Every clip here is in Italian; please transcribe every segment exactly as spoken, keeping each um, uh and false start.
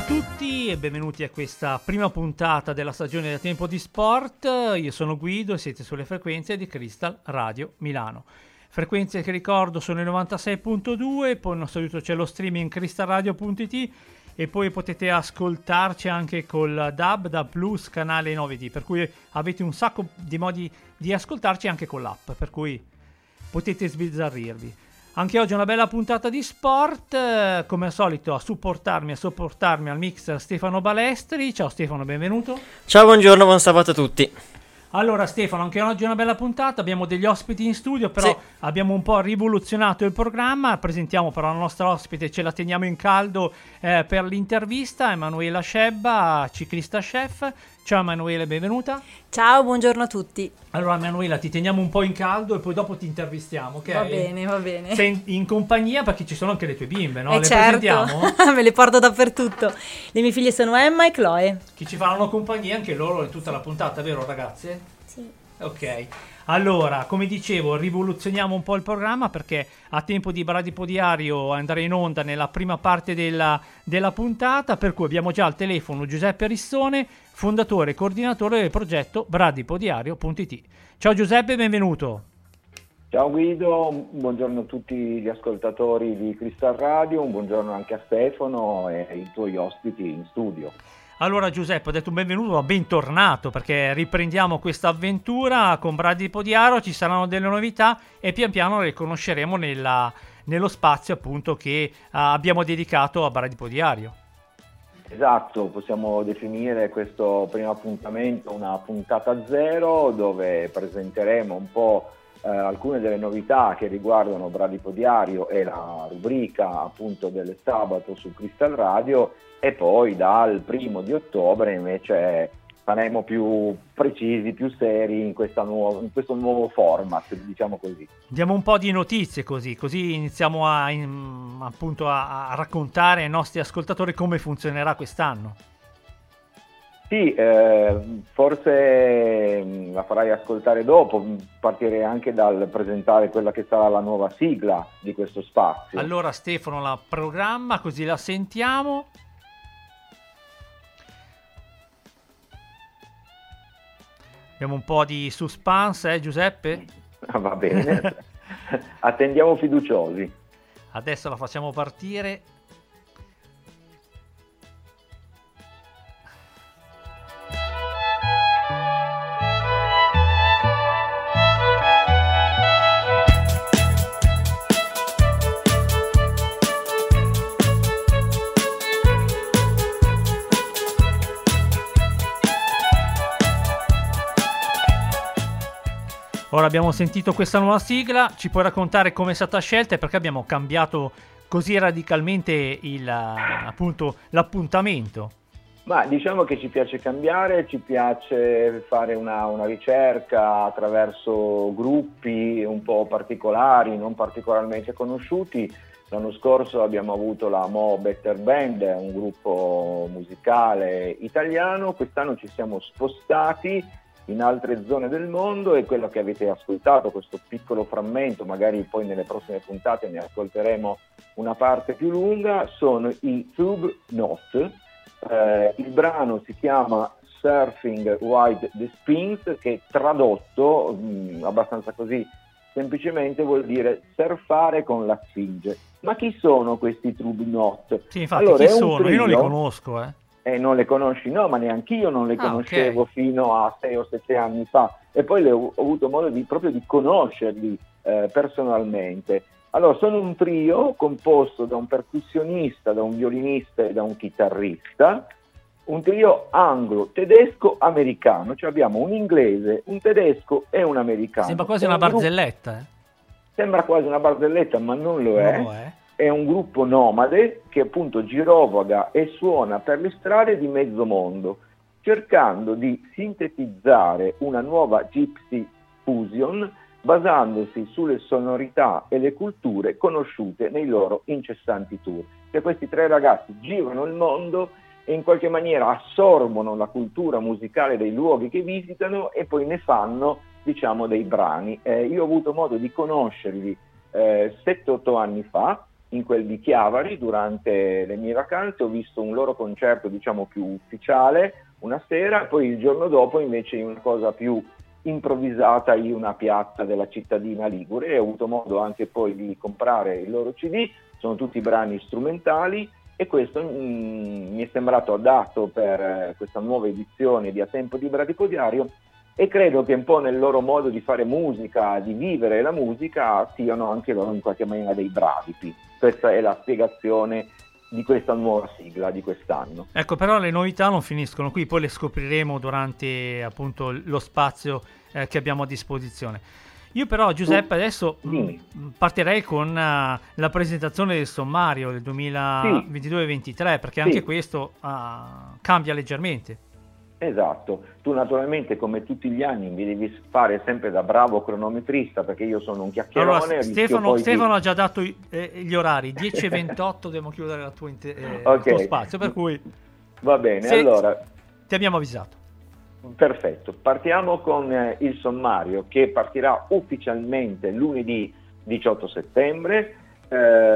a tutti e benvenuti a questa prima puntata della stagione del Tempo di Sport. Io sono Guido e siete sulle frequenze di Crystal Radio Milano. Frequenze che ricordo sono il novantasei virgola due, poi il nostro aiuto c'è lo streaming crystal radio punto it e poi potete ascoltarci anche col D A B, D A B Plus, canale nove D, per cui avete un sacco di modi di ascoltarci anche con l'app, per cui potete sbizzarrirvi. Anche oggi una bella puntata di sport, eh, come al solito a supportarmi, a sopportarmi al mixer Stefano Balestri. Ciao Stefano, benvenuto. Ciao, buongiorno, buon sabato a tutti. Allora Stefano, anche oggi è una bella puntata, abbiamo degli ospiti in studio, però sì, abbiamo un po' rivoluzionato il programma. Presentiamo però la nostra ospite, ce la teniamo in caldo eh, per l'intervista, Emanuela Scebba, ciclista chef. Ciao Emanuela, benvenuta. Ciao, buongiorno a tutti. Allora Emanuela, ti teniamo un po' in caldo e poi dopo ti intervistiamo, ok? Va bene, va bene. Sei in, in compagnia perché ci sono anche le tue bimbe, no? Eh le certo. presentiamo? Me le porto dappertutto. Le mie figlie sono Emma e Chloe. Che ci faranno compagnia anche loro in tutta la puntata, vero ragazze? Sì. Ok, allora, come dicevo, rivoluzioniamo un po' il programma perché a tempo di Bradipo Diario andrà in onda nella prima parte della, della puntata, per cui abbiamo già al telefono Giuseppe Rissone, fondatore e coordinatore del progetto bradipo diario punto it. Ciao Giuseppe, benvenuto. Ciao Guido, buongiorno a tutti gli ascoltatori di Crystal Radio, un buongiorno anche a Stefano e ai tuoi ospiti in studio. Allora Giuseppe, ho detto un benvenuto, ma bentornato, perché riprendiamo questa avventura con Bradipo Diario, ci saranno delle novità e pian piano le conosceremo nella, nello spazio appunto che uh, abbiamo dedicato a Bradipo Diario. Esatto, possiamo definire questo primo appuntamento una puntata zero dove presenteremo un po' eh, alcune delle novità che riguardano Bradipo Diario e la rubrica appunto del sabato su Crystal Radio. E poi dal primo di ottobre invece saremo più precisi, più seri in, questa nuova, in questo nuovo format, diciamo così. Diamo un po' di notizie così, così iniziamo a, in, appunto a, a raccontare ai nostri ascoltatori come funzionerà quest'anno. Sì, eh, forse la farai ascoltare dopo, partirei anche dal presentare quella che sarà la nuova sigla di questo spazio. Allora Stefano la programma, così la sentiamo. Abbiamo un po' di suspense, eh Giuseppe? Ah, va bene, attendiamo fiduciosi. Adesso la facciamo partire. Ora abbiamo sentito questa nuova sigla, ci puoi raccontare come è stata scelta e perché abbiamo cambiato così radicalmente il, appunto, l'appuntamento? Ma diciamo che ci piace cambiare, ci piace fare una, una ricerca attraverso gruppi un po' particolari, non particolarmente conosciuti. L'anno scorso abbiamo avuto la Mo Better Band, un gruppo musicale italiano, quest'anno ci siamo spostati in altre zone del mondo e quello che avete ascoltato, questo piccolo frammento, magari poi nelle prossime puntate ne ascolteremo una parte più lunga, sono i Tube Knot. Eh, il brano si chiama Surfing Wide the Sphinx, che tradotto mh, abbastanza così semplicemente vuol dire surfare con la Sfinge. Ma chi sono questi Tube Knot? Sì, infatti, allora, chi sono? trio, io non li conosco, eh. Eh, non le conosci? No, ma neanche io non le ah, conoscevo okay. fino a sei o sette anni fa e poi le ho, ho avuto modo di, proprio di conoscerli eh, personalmente. Allora, sono un trio composto da un percussionista, da un violinista e da un chitarrista, un trio anglo-tedesco-americano, cioè abbiamo un inglese, un tedesco e un americano. Sembra quasi è una un barzelletta. Gruppo... Eh? Sembra quasi una barzelletta, ma non lo è. Non lo è. È un gruppo nomade che appunto girovaga e suona per le strade di mezzo mondo, cercando di sintetizzare una nuova gypsy fusion basandosi sulle sonorità e le culture conosciute nei loro incessanti tour. Cioè, questi tre ragazzi girano il mondo e in qualche maniera assorbono la cultura musicale dei luoghi che visitano e poi ne fanno, diciamo, dei brani. Eh, io ho avuto modo di conoscerli eh, sette otto anni fa. in quel di Chiavari durante le mie vacanze, ho visto un loro concerto diciamo più ufficiale una sera, poi il giorno dopo invece in una cosa più improvvisata in una piazza della cittadina ligure, e ho avuto modo anche poi di comprare il loro C D, sono tutti brani strumentali, e questo mm, mi è sembrato adatto per eh, questa nuova edizione di A Tempo di Bradipodiario, e credo che un po' nel loro modo di fare musica, di vivere la musica, siano anche loro in qualche maniera dei bradipi. Questa è la spiegazione di questa nuova sigla di quest'anno. Ecco, però le novità non finiscono qui, poi le scopriremo durante appunto lo spazio eh, che abbiamo a disposizione. Io però, Giuseppe, adesso mh, partirei con uh, la presentazione del sommario del duemilaventidue ventitré, perché anche sì. questo uh, cambia leggermente. Esatto, tu naturalmente come tutti gli anni mi devi fare sempre da bravo cronometrista, perché io sono un chiacchierone. Allora, Stefano, Stefano di... ha già dato eh, gli orari, dieci e ventotto dobbiamo chiudere la tua inter- eh, okay. il tuo spazio, per cui va bene, allora ti abbiamo avvisato. Perfetto, partiamo con eh, il sommario che partirà ufficialmente lunedì diciotto settembre. Eh,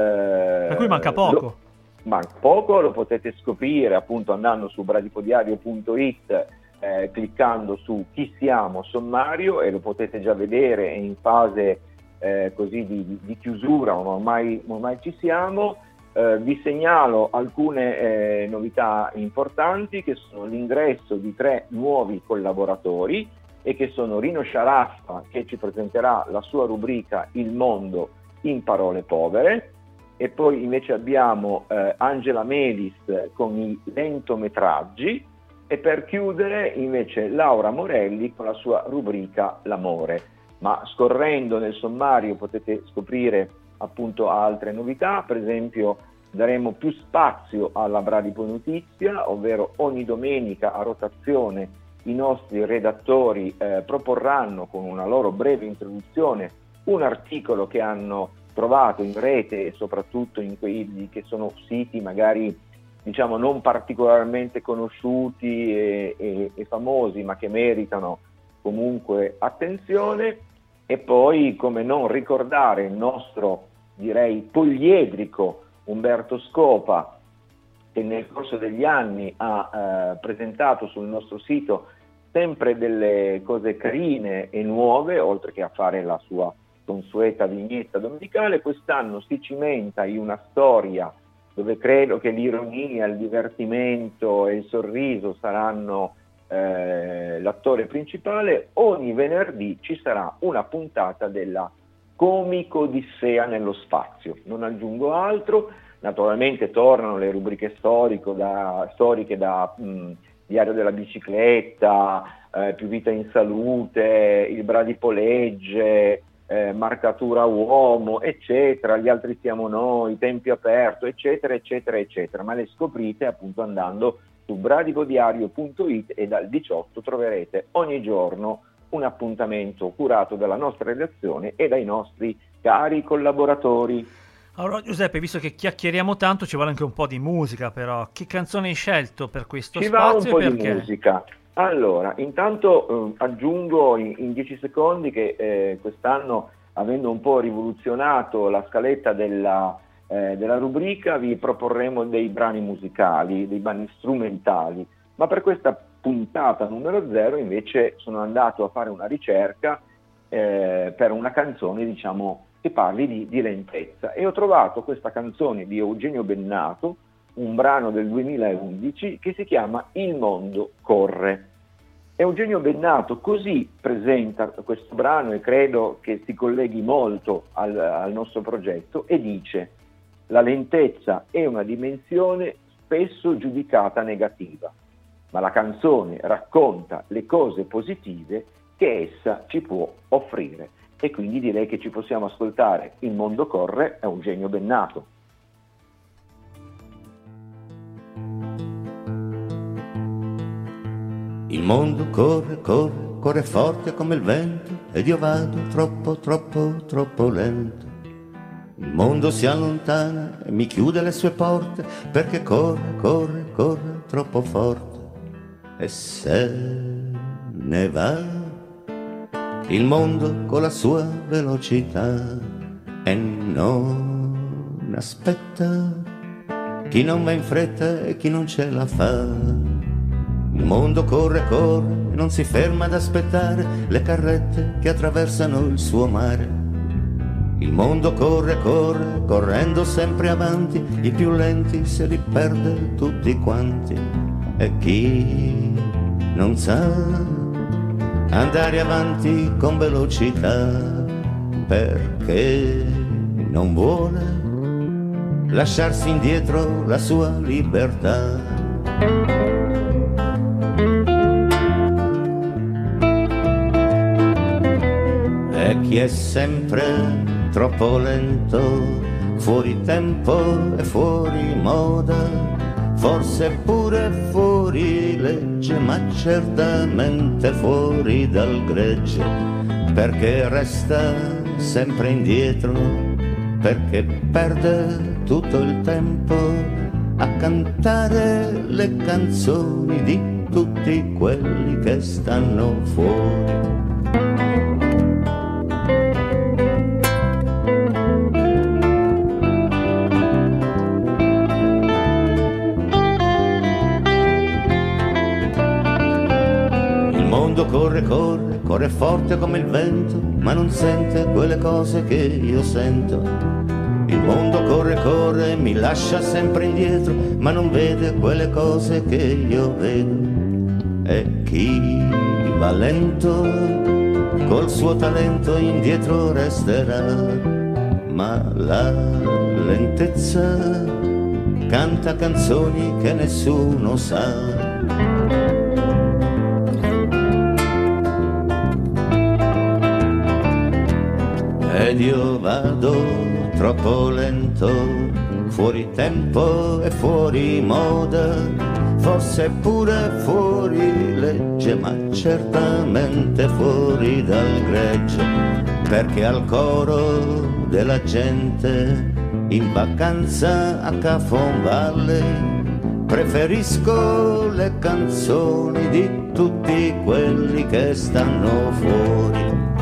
per cui manca poco. Lo... Manca poco, lo potete scoprire appunto andando su bradipodiario punto it, eh, cliccando su Chi siamo sommario, e lo potete già vedere in fase eh, così di, di chiusura, ma ormai, ormai ci siamo. Eh, vi segnalo alcune eh, novità importanti, che sono l'ingresso di tre nuovi collaboratori, e che sono Rino Sciaraffa, che ci presenterà la sua rubrica Il mondo in parole povere, e poi invece abbiamo eh, Angela Melis con i lentometraggi, e per chiudere invece Laura Morelli con la sua rubrica L'amore. Ma scorrendo nel sommario potete scoprire appunto altre novità, per esempio daremo più spazio alla Bradipo Notizia, ovvero ogni domenica a rotazione i nostri redattori eh, proporranno con una loro breve introduzione un articolo che hanno trovato in rete, e soprattutto in quelli che sono siti magari diciamo non particolarmente conosciuti e, e, e famosi, ma che meritano comunque attenzione. E poi come non ricordare il nostro, direi, poliedrico Umberto Scopa, che nel corso degli anni ha eh, presentato sul nostro sito sempre delle cose carine e nuove, oltre che a fare la sua consueta vignetta domenicale. Quest'anno si cimenta in una storia dove credo che l'ironia, il divertimento e il sorriso saranno eh, l'attore principale. Ogni venerdì ci sarà una puntata della Comico Odissea nello spazio, non aggiungo altro. Naturalmente tornano le rubriche storico da, storiche da mh, Diario della bicicletta, eh, Più vita in salute, il Bradipo legge, Eh, marcatura uomo, eccetera, Gli altri siamo noi, Tempi aperto, eccetera, eccetera, eccetera, ma le scoprite appunto andando su bradipodiario punto it, e dal diciotto troverete ogni giorno un appuntamento curato dalla nostra redazione e dai nostri cari collaboratori. Allora Giuseppe, visto che chiacchieriamo tanto, ci vuole anche un po' di musica, però che canzone hai scelto per questo ci spazio? Ci va un po' e perché? di musica. Allora, intanto eh, aggiungo in, in dieci secondi che eh, quest'anno, avendo un po' rivoluzionato la scaletta della, eh, della rubrica, vi proporremo dei brani musicali, dei brani strumentali, ma per questa puntata numero zero invece sono andato a fare una ricerca eh, per una canzone, diciamo, che parli di, di lentezza, e ho trovato questa canzone di Eugenio Bennato, un brano del duemilaundici che si chiama Il mondo corre. Eugenio Bennato così presenta questo brano, e credo che si colleghi molto al, al nostro progetto, e dice: la lentezza è una dimensione spesso giudicata negativa, ma la canzone racconta le cose positive che essa ci può offrire. E quindi direi che ci possiamo ascoltare Il mondo corre, Eugenio Bennato. Il mondo corre, corre, corre forte come il vento, ed io vado troppo, troppo, troppo lento. Il mondo si allontana e mi chiude le sue porte, perché corre, corre, corre troppo forte. E se ne va il mondo con la sua velocità, e non aspetta, chi non va in fretta e chi non ce la fa. Il mondo corre, corre, non si ferma ad aspettare le carrette che attraversano il suo mare. Il mondo corre, corre, correndo sempre avanti, i più lenti se li perde tutti quanti. E chi non sa andare avanti con velocità, perché non vuole lasciarsi indietro la sua libertà. E chi è sempre troppo lento, fuori tempo e fuori moda, forse pure fuori legge, ma certamente fuori dal gregge, perché resta sempre indietro, perché perde tutto il tempo a cantare le canzoni di tutti quelli che stanno fuori. Corre, corre, corre forte come il vento, ma non sente quelle cose che io sento. Il mondo corre, corre, mi lascia sempre indietro, ma non vede quelle cose che io vedo. E chi va lento, col suo talento indietro resterà, ma la lentezza canta canzoni che nessuno sa. Ed io vado troppo lento, fuori tempo e fuori moda, forse pure fuori legge, ma certamente fuori dal gregge, perché al coro della gente in vacanza a Cafon Valley preferisco le canzoni di tutti quelli che stanno fuori.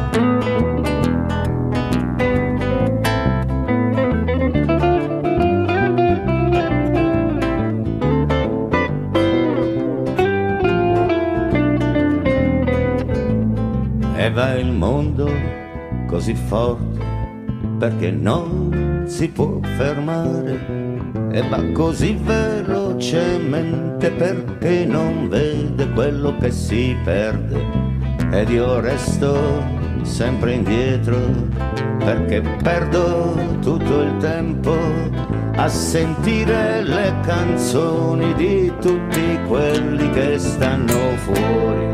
E va il mondo così forte perché non si può fermare, e va così velocemente perché non vede quello che si perde. Ed io resto sempre indietro perché perdo tutto il tempo a sentire le canzoni di tutti quelli che stanno fuori.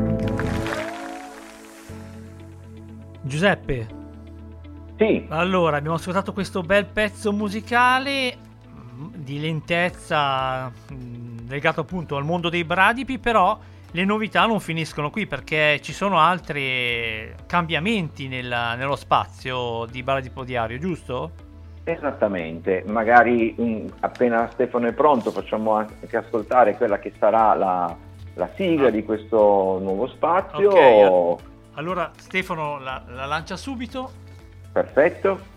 Giuseppe, sì. Allora, abbiamo ascoltato questo bel pezzo musicale di lentezza legato appunto al mondo dei bradipi, però le novità non finiscono qui, perché ci sono altri cambiamenti nella, nello spazio di Bradipo Diario, giusto? Esattamente, magari mh, appena Stefano è pronto facciamo anche ascoltare quella che sarà la, la sigla ah. di questo nuovo spazio. Okay. Allora Stefano la, la lancia subito. Perfetto.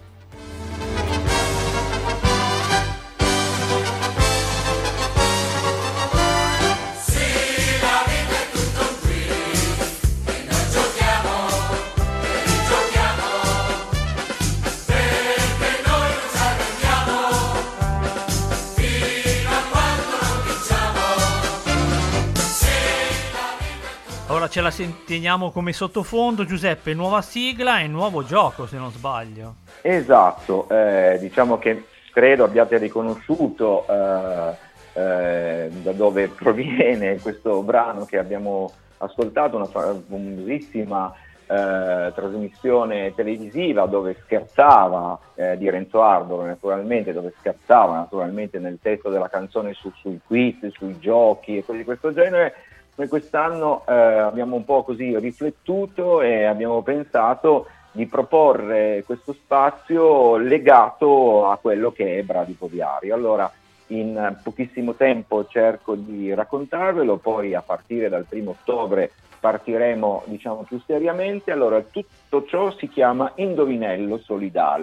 Ora ce la teniamo come sottofondo, Giuseppe, nuova sigla e nuovo gioco, se non sbaglio. Esatto, eh, diciamo che credo abbiate riconosciuto eh, eh, da dove proviene questo brano che abbiamo ascoltato, una famosissima eh, trasmissione televisiva dove scherzava eh, di Renzo Arboro, naturalmente, dove scherzava naturalmente nel testo della canzone su, sui quiz, sui giochi e cose di questo genere. Noi quest'anno eh, abbiamo un po' così riflettuto e abbiamo pensato di proporre questo spazio legato a quello che è Bradipo Diario. Allora, in pochissimo tempo cerco di raccontarvelo, poi a partire dal primo ottobre partiremo, diciamo, più seriamente. Allora, tutto ciò si chiama Indovinello Solidale.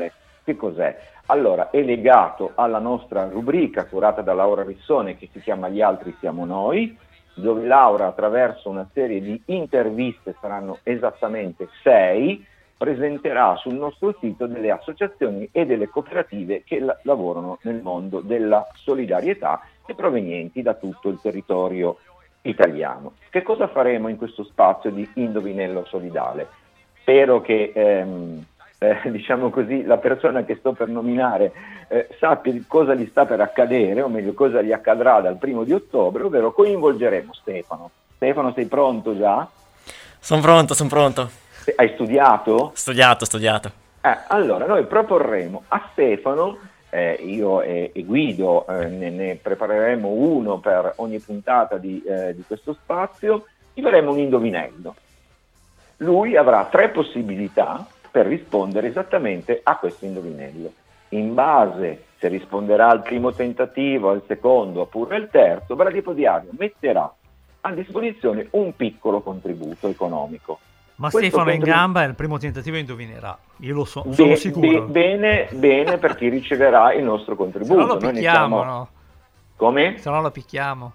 Che cos'è? Allora, è legato alla nostra rubrica curata da Laura Rissone che si chiama Gli altri siamo noi, dove Laura, attraverso una serie di interviste, saranno esattamente sei, presenterà sul nostro sito delle associazioni e delle cooperative che la- lavorano nel mondo della solidarietà e provenienti da tutto il territorio italiano. Che cosa faremo in questo spazio di Indovinello Solidale? Spero che ehm, eh, diciamo così, la persona che sto per nominare eh, sappia cosa gli sta per accadere, o meglio cosa gli accadrà dal primo di ottobre, ovvero coinvolgeremo Stefano. Stefano, sei pronto già? Sono pronto, sono pronto. Hai studiato? Studiato, studiato. Eh, allora, noi proporremo a Stefano, eh, io e, e Guido eh, ne, ne prepareremo uno per ogni puntata di, eh, di questo spazio, gli faremo un indovinello. Lui avrà tre possibilità per rispondere esattamente a questo indovinello. In base, se risponderà al primo tentativo, al secondo oppure al terzo, Bradipo Diario metterà a disposizione un piccolo contributo economico. Ma Questo Stefano è in contributo- gamba e al primo tentativo indovinerà. Io lo so, Be- sono be- sicuro. bene, bene per chi riceverà il nostro Se contributo. no lo Noi ne picchiamo, siamo- no? Come? Se no lo picchiamo.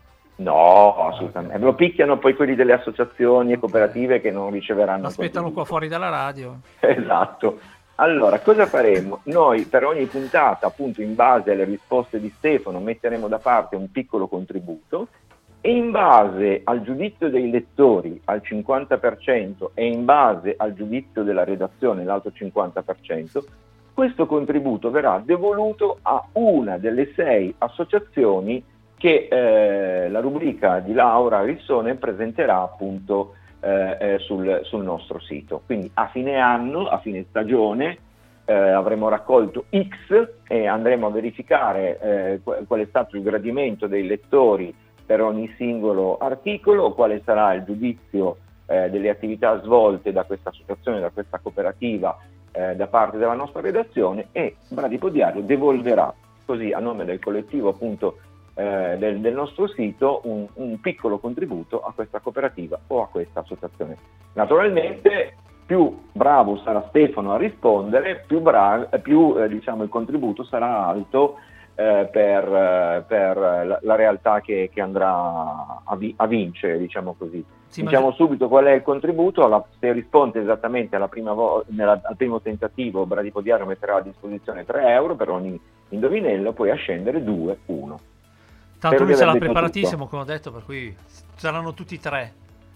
No, assolutamente. Lo picchiano poi quelli delle associazioni e cooperative che non riceveranno il Aspettano qua contributo. fuori dalla radio. Esatto. Allora, cosa faremo? Noi per ogni puntata, appunto in base alle risposte di Stefano, metteremo da parte un piccolo contributo e in base al giudizio dei lettori al cinquanta per cento e in base al giudizio della redazione, l'altro cinquanta per cento, questo contributo verrà devoluto a una delle sei associazioni che eh, la rubrica di Laura Rissone presenterà appunto eh, eh, sul, sul nostro sito. Quindi a fine anno, a fine stagione, eh, avremo raccolto X e andremo a verificare eh, qual, qual è stato il gradimento dei lettori per ogni singolo articolo, quale sarà il giudizio eh, delle attività svolte da questa associazione, da questa cooperativa eh, da parte della nostra redazione, e Bradipo Diario devolverà così a nome del collettivo appunto eh, del, del nostro sito un, un piccolo contributo a questa cooperativa o a questa associazione. Naturalmente più bravo sarà Stefano a rispondere, più, bra- più eh, diciamo, il contributo sarà alto eh, per, eh, per la, la realtà che, che andrà a, vi- a vincere, diciamo così. Sì, ma- Diciamo subito qual è il contributo. Alla, se risponde esattamente alla prima vo- nella, al primo tentativo, Bradipo Diario metterà a disposizione tre euro per ogni indovinello, poi a scendere due, uno. Tanto Spero lui di sarà aver detto preparatissimo, come ho detto, per cui saranno tutti tre.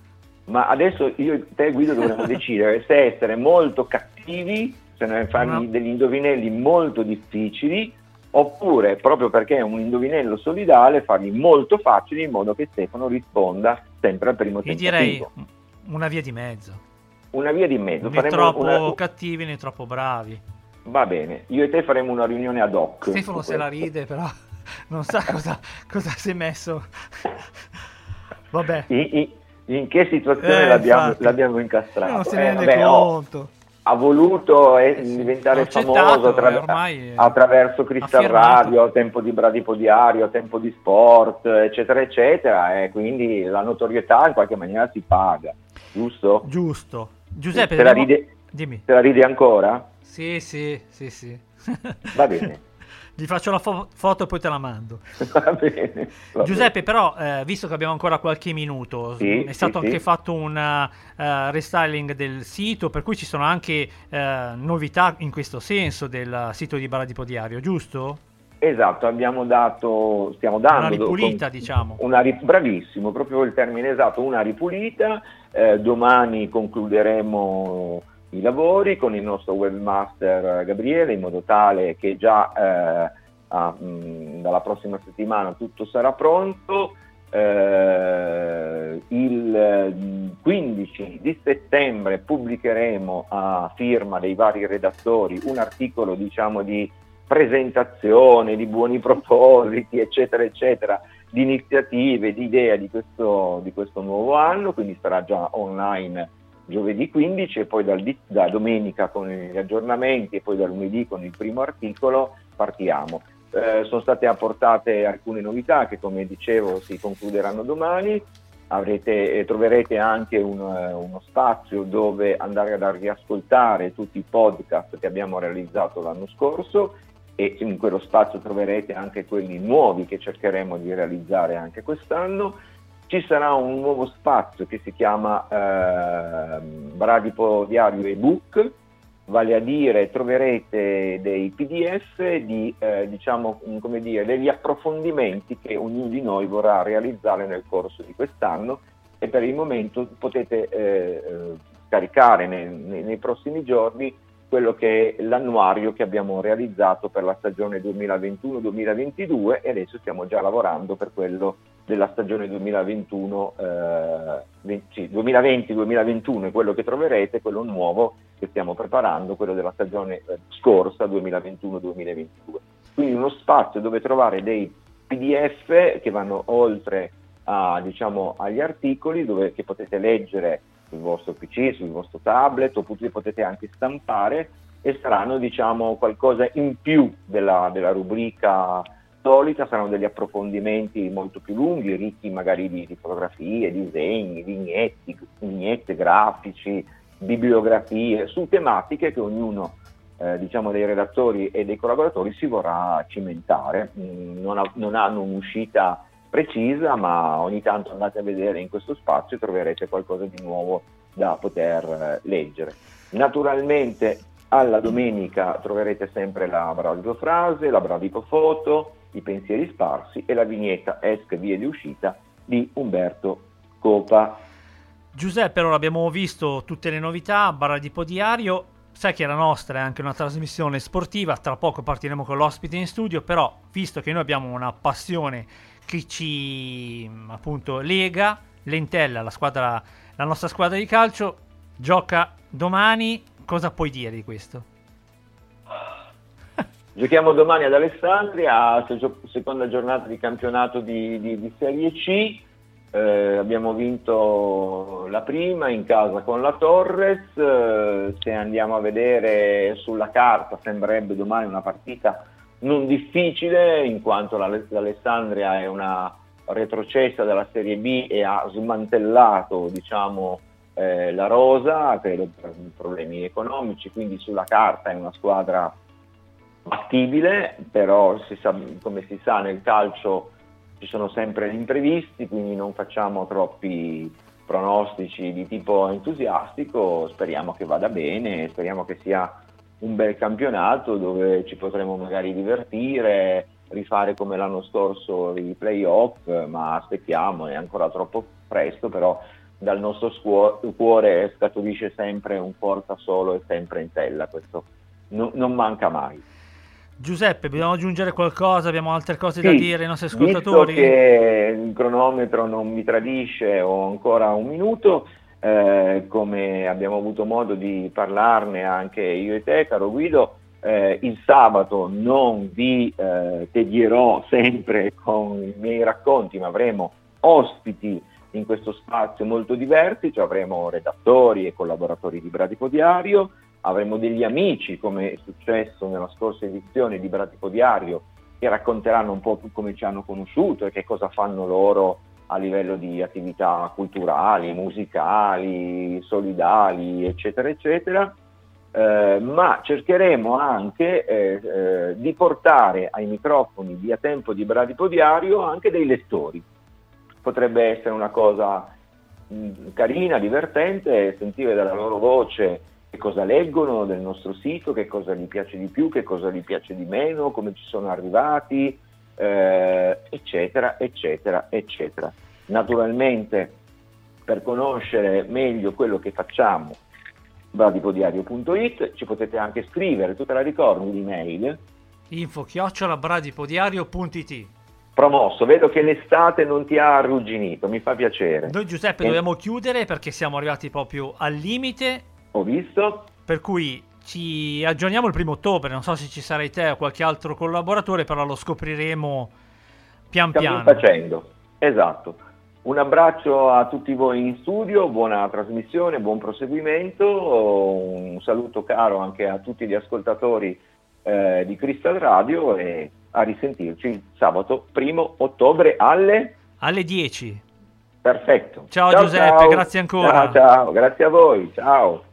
Ma adesso io e te, Guido, dovremmo decidere se essere molto cattivi, se ne fargli No. degli indovinelli molto difficili, oppure, proprio perché è un indovinello solidale, fargli molto facili in modo che Stefano risponda sempre al primo Io tentativo. direi una via di mezzo. Una via di mezzo. Né Faremo troppo una- cattivi né troppo bravi. Va bene, io e te faremo una riunione ad hoc. Stefano su se la questo. ride, però non sa cosa, cosa si è messo. Vabbè. In, in- in che situazione Eh, l'abbiamo, infatti. l'abbiamo incastrato? Non se ne Eh, rende vabbè, oh, conto. ha voluto eh, Eh sì, diventare l'ho accettato, famoso attra- eh, ormai, eh, attraverso Crystal affermato. Radio, a tempo di Bradipo Diario, a tempo di sport, eccetera, eccetera, e quindi la notorietà in qualche maniera si paga, giusto? Giusto. Giuseppe, te la, dobbiamo- ride, dimmi. te la ride ancora? Sì, sì, sì, sì. Va bene. Gli faccio la fo- foto e poi te la mando. Va bene. va Giuseppe, però, eh, visto che abbiamo ancora qualche minuto, Sì, è stato sì, anche sì. fatto un eh, restyling del sito, per cui ci sono anche eh, novità in questo senso del sito di Bradipo Diario, giusto? bene. Esatto, abbiamo dato, stiamo dando... Una ripulita, con- diciamo. Una ri- bravissimo, proprio il termine esatto, una ripulita. Eh, domani concluderemo i lavori con il nostro webmaster Gabriele, in modo tale che già eh, a, mh, dalla prossima settimana tutto sarà pronto. Eh, il mh, quindici di settembre pubblicheremo a firma dei vari redattori un articolo, diciamo, di presentazione, di buoni propositi, eccetera, eccetera, di iniziative, di idee di questo, di questo nuovo anno, quindi sarà già online giovedì quindici e poi dal di- da domenica con gli aggiornamenti e poi da lunedì con il primo articolo partiamo. Eh, sono state apportate alcune novità che, come dicevo, si concluderanno domani. avrete, troverete anche un, uno spazio dove andare ad riascoltare tutti i podcast che abbiamo realizzato l'anno scorso, e in quello spazio troverete anche quelli nuovi che cercheremo di realizzare anche quest'anno. Ci sarà un nuovo spazio che si chiama eh, Bradipo Diario ebook, vale a dire troverete dei P D F di eh, diciamo come dire degli approfondimenti che ognuno di noi vorrà realizzare nel corso di quest'anno, e per il momento potete eh, caricare nei, nei, nei prossimi giorni quello che è l'annuario che abbiamo realizzato per la stagione duemilaventuno duemilaventidue, e adesso stiamo già lavorando per quello della stagione duemilaventuno, eh, venti, duemilaventi duemilaventuno è quello che troverete, quello nuovo che stiamo preparando, quello della stagione eh, scorsa duemilaventuno duemilaventidue. Quindi uno spazio dove trovare dei P D F che vanno oltre a, diciamo, agli articoli, dove che potete leggere sul vostro P C, sul vostro tablet, oppure potete anche stampare, e saranno, diciamo, qualcosa in più della, della rubrica solita. Saranno degli approfondimenti molto più lunghi, ricchi magari di, di fotografie, disegni, vignetti, vignette, grafici, bibliografie, su tematiche che ognuno eh, diciamo dei redattori e dei collaboratori si vorrà cimentare. Mm, non, ha, non hanno un'uscita precisa, ma ogni tanto andate a vedere in questo spazio e troverete qualcosa di nuovo da poter eh, leggere. Naturalmente alla domenica troverete sempre la Bradipo frase, la Bradipo foto, i pensieri sparsi e la vignetta Esc vie di uscita di Umberto Copa. Giuseppe, allora abbiamo visto tutte le novità, Bradipo Diario, sai che la nostra è anche una trasmissione sportiva, tra poco partiremo con l'ospite in studio, però visto che noi abbiamo una passione che ci appunto lega, l'Entella, la squadra, la nostra squadra di calcio, gioca domani, cosa puoi dire di questo? Giochiamo domani ad Alessandria, seconda giornata di campionato di, di, di Serie C. Eh, abbiamo vinto la prima in casa con la Torres. Eh, se andiamo a vedere sulla carta sembrerebbe domani una partita non difficile, in quanto l'Alessandria è una retrocessa dalla Serie B e ha smantellato, diciamo, eh, la rosa, credo per problemi economici, quindi sulla carta è una squadra fattibile, però si sa, come si sa nel calcio ci sono sempre gli imprevisti, quindi non facciamo troppi pronostici di tipo entusiastico. Speriamo che vada bene, speriamo che sia un bel campionato dove ci potremo magari divertire, rifare come l'anno scorso i playoff, ma aspettiamo, è ancora troppo presto, però dal nostro scuo- cuore scaturisce sempre un Forza Solo e sempre Entella, questo no, non manca mai. Giuseppe, dobbiamo aggiungere qualcosa? Abbiamo altre cose Sì, da dire ai nostri ascoltatori? Visto che il cronometro non mi tradisce, ho ancora un minuto, eh, come abbiamo avuto modo di parlarne anche io e te, caro Guido, eh, il sabato non vi eh, tedierò sempre con i miei racconti, ma avremo ospiti in questo spazio molto diversi, cioè avremo redattori e collaboratori di Bradipo Diario, avremo degli amici, come è successo nella scorsa edizione di Bradipo Diario, che racconteranno un po' come ci hanno conosciuto e che cosa fanno loro a livello di attività culturali, musicali, solidali, eccetera, eccetera. Eh, ma cercheremo anche eh, eh, di portare ai microfoni di A Tempo di Bradipo Diario anche dei lettori. Potrebbe essere una cosa mh, carina, divertente, sentire dalla loro voce che cosa leggono del nostro sito, che cosa gli piace di più, che cosa gli piace di meno, come ci sono arrivati, eh, eccetera, eccetera, eccetera. Naturalmente, per conoscere meglio quello che facciamo, bradipodiario punto it, ci potete anche scrivere, tu te la ricordi l'email? info chiocciola bradipodiario punto it. Promosso, vedo che l'estate non ti ha arrugginito, mi fa piacere. Noi Giuseppe E... dobbiamo chiudere perché siamo arrivati proprio al limite. Ho visto. Per cui ci aggiorniamo il primo ottobre, non so se ci sarai te o qualche altro collaboratore, però lo scopriremo pian Stiamo piano. facendo, esatto. Un abbraccio a tutti voi in studio, buona trasmissione, buon proseguimento, un saluto caro anche a tutti gli ascoltatori eh, di Crystal Radio e a risentirci sabato primo ottobre alle... Alle dieci. Perfetto. Ciao, ciao Giuseppe, ciao. Grazie ancora. Ciao, ciao, grazie a voi, ciao.